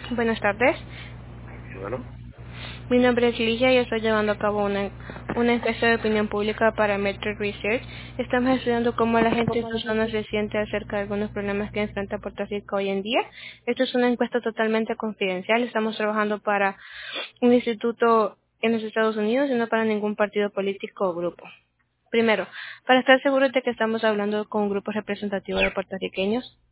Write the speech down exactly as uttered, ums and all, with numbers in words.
Buenas tardes. Sí, bueno. Mi nombre es Ligia y estoy llevando a cabo una, una encuesta de opinión pública para Metric Research. Estamos estudiando cómo la gente en su zona se siente acerca de algunos problemas que enfrenta Puerto Rico hoy en día. Esto es una encuesta totalmente confidencial. Estamos trabajando para un instituto en los Estados Unidos y no para ningún partido político o grupo. Primero, para estar seguros de que estamos hablando con un grupo representativo de puertorriqueños,